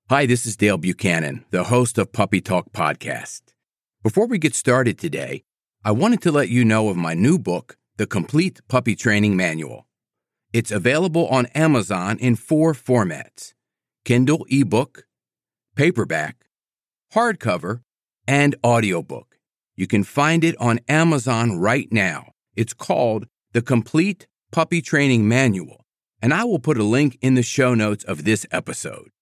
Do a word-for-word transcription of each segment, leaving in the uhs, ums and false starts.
Hi, this is Dale Buchanan, the host of Puppy Talk Podcast. Before we get started today, I wanted to let you know of my new book, The Complete Puppy Training Manual. It's available on Amazon in four formats: Kindle ebook, paperback, hardcover, and audiobook. You can find it on Amazon right now. It's called The Complete Puppy Training Manual, and I will put a link in the show notes of this episode.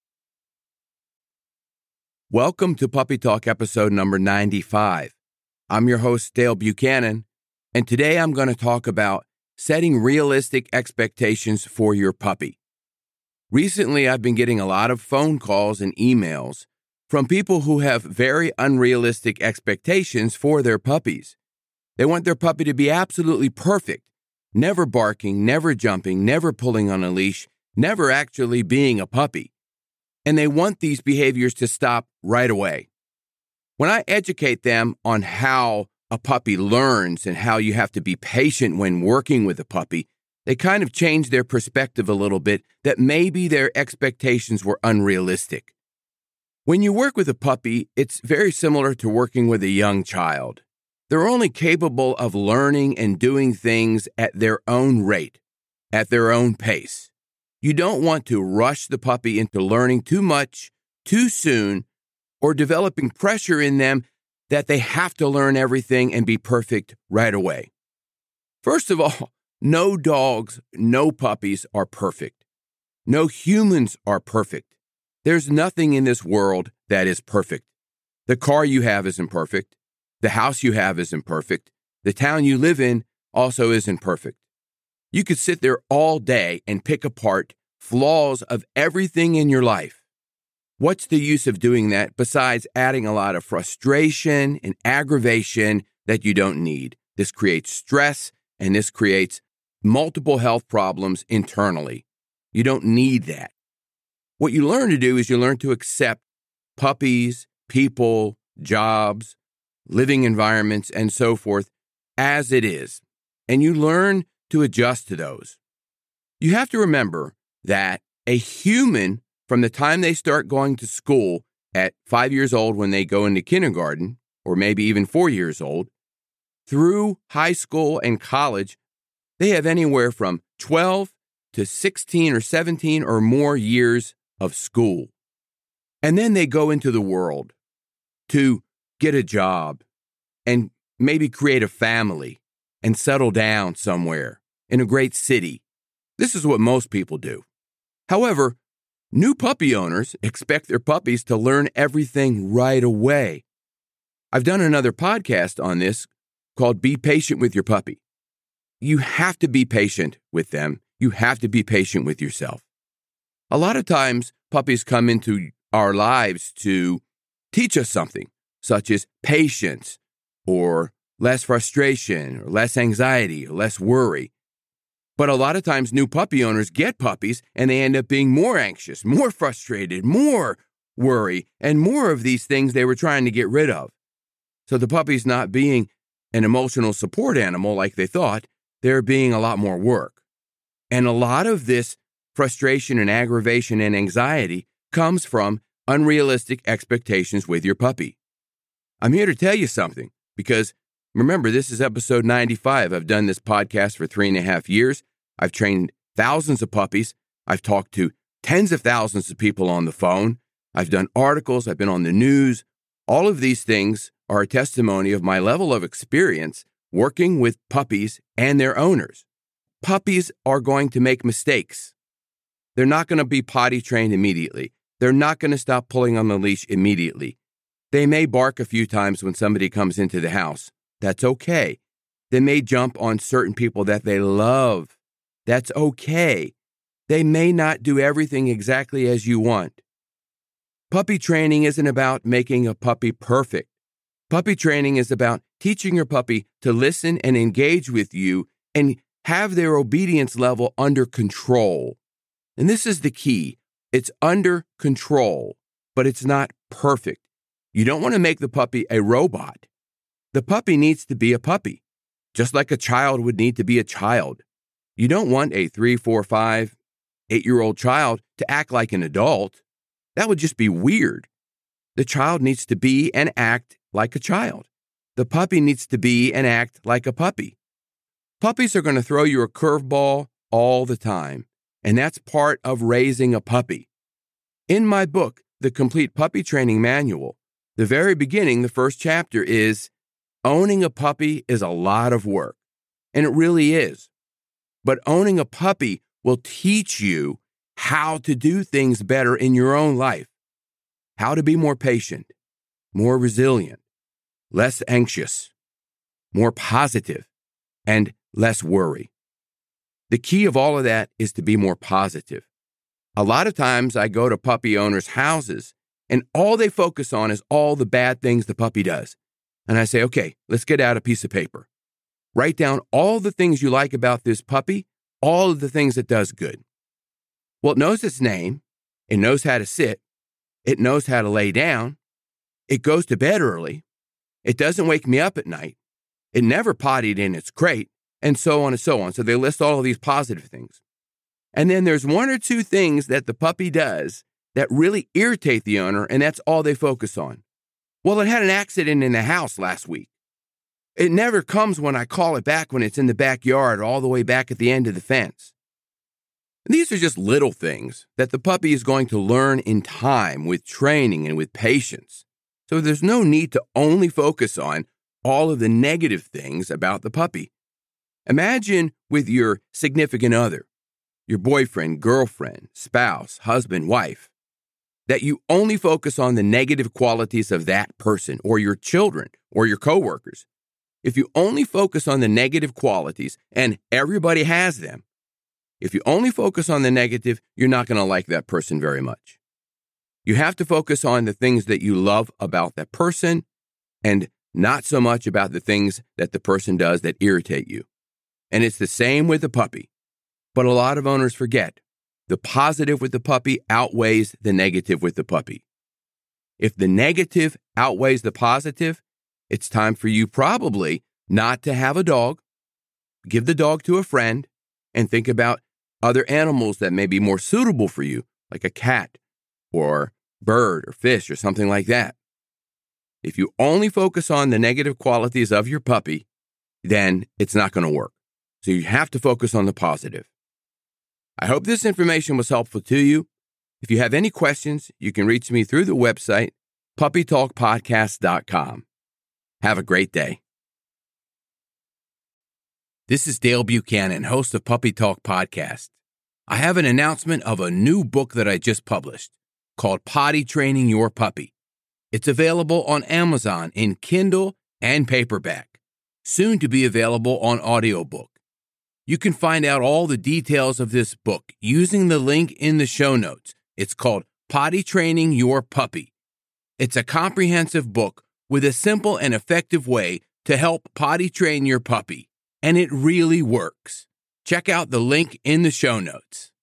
Welcome to Puppy Talk episode number ninety-five. I'm your host, Dale Buchanan, and today I'm going to talk about setting realistic expectations for your puppy. Recently, I've been getting a lot of phone calls and emails from people who have very unrealistic expectations for their puppies. They want their puppy to be absolutely perfect, never barking, never jumping, never pulling on a leash, never actually being a puppy. And they want these behaviors to stop right away. When I educate them on how a puppy learns and how you have to be patient when working with a puppy, they kind of change their perspective a little bit that maybe their expectations were unrealistic. When you work with a puppy, it's very similar to working with a young child. They're only capable of learning and doing things at their own rate, at their own pace. You don't want to rush the puppy into learning too much, too soon, or developing pressure in them that they have to learn everything and be perfect right away. First of all, no dogs, no puppies are perfect. No humans are perfect. There's nothing in this world that is perfect. The car you have isn't perfect. The house you have isn't perfect. The town you live in also isn't perfect. You could sit there all day and pick apart flaws of everything in your life. What's the use of doing that besides adding a lot of frustration and aggravation that you don't need? This creates stress, and this creates multiple health problems internally. You don't need that. What you learn to do is you learn to accept puppies, people, jobs, living environments, and so forth as it is. And you learn to adjust to those. You have to remember that a human, from the time they start going to school at five years old when they go into kindergarten, or maybe even four years old, through high school and college, they have anywhere from twelve to sixteen or seventeen or more years of school. And then they go into the world to get a job and maybe create a family and settle down somewhere in a great city. This is what most people do. However, new puppy owners expect their puppies to learn everything right away. I've done another podcast on this called Be Patient with Your Puppy. You have to be patient with them. You have to be patient with yourself. A lot of times, puppies come into our lives to teach us something, such as patience, or less frustration, or less anxiety, or less worry. But a lot of times new puppy owners get puppies and they end up being more anxious, more frustrated, more worry, and more of these things they were trying to get rid of. So the puppy's not being an emotional support animal like they thought, they're being a lot more work. And a lot of this frustration and aggravation and anxiety comes from unrealistic expectations with your puppy. I'm here to tell you something because remember, this is episode ninety-five. I've done this podcast for three and a half years. I've trained thousands of puppies. I've talked to tens of thousands of people on the phone. I've done articles. I've been on the news. All of these things are a testimony of my level of experience working with puppies and their owners. Puppies are going to make mistakes. They're not going to be potty trained immediately. They're not going to stop pulling on the leash immediately. They may bark a few times when somebody comes into the house. That's okay. They may jump on certain people that they love. That's okay. They may not do everything exactly as you want. Puppy training isn't about making a puppy perfect. Puppy training is about teaching your puppy to listen and engage with you and have their obedience level under control. And this is the key. It's under control, but it's not perfect. You don't want to make the puppy a robot. The puppy needs to be a puppy, just like a child would need to be a child. You don't want a three, four, five, eight-year-old child to act like an adult. That would just be weird. The child needs to be and act like a child. The puppy needs to be and act like a puppy. Puppies are going to throw you a curveball all the time, and that's part of raising a puppy. In my book, The Complete Puppy Training Manual, the very beginning, the first chapter is, owning a puppy is a lot of work, and it really is. But owning a puppy will teach you how to do things better in your own life, how to be more patient, more resilient, less anxious, more positive, and less worry. The key of all of that is to be more positive. A lot of times I go to puppy owners' houses, and all they focus on is all the bad things the puppy does. And I say, okay, let's get out a piece of paper. Write down all the things you like about this puppy, all of the things it does good. Well, it knows its name. It knows how to sit. It knows how to lay down. It goes to bed early. It doesn't wake me up at night. It never pottied in its crate, and so on and so on. So they list all of these positive things. And then there's one or two things that the puppy does that really irritate the owner, and that's all they focus on. Well, it had an accident in the house last week. It never comes when I call it back when it's in the backyard, all the way back at the end of the fence. And these are just little things that the puppy is going to learn in time with training and with patience. So there's no need to only focus on all of the negative things about the puppy. Imagine with your significant other, your boyfriend, girlfriend, spouse, husband, wife, that you only focus on the negative qualities of that person or your children or your coworkers. If you only focus on the negative qualities, and everybody has them, if you only focus on the negative, you're not going to like that person very much. You have to focus on the things that you love about that person and not so much about the things that the person does that irritate you. And it's the same with the puppy. But a lot of owners forget the positive with the puppy outweighs the negative with the puppy. If the negative outweighs the positive, it's time for you probably not to have a dog. Give the dog to a friend and think about other animals that may be more suitable for you, like a cat or bird or fish or something like that. If you only focus on the negative qualities of your puppy, then it's not going to work. So you have to focus on the positive. I hope this information was helpful to you. If you have any questions, you can reach me through the website, puppy talk podcast dot com. Have a great day. This is Dale Buchanan, host of Puppy Talk Podcast. I have an announcement of a new book that I just published called Potty Training Your Puppy. It's available on Amazon in Kindle and paperback, soon to be available on audiobook. You can find out all the details of this book using the link in the show notes. It's called Potty Training Your Puppy. It's a comprehensive book with a simple and effective way to help potty train your puppy. And it really works. Check out the link in the show notes.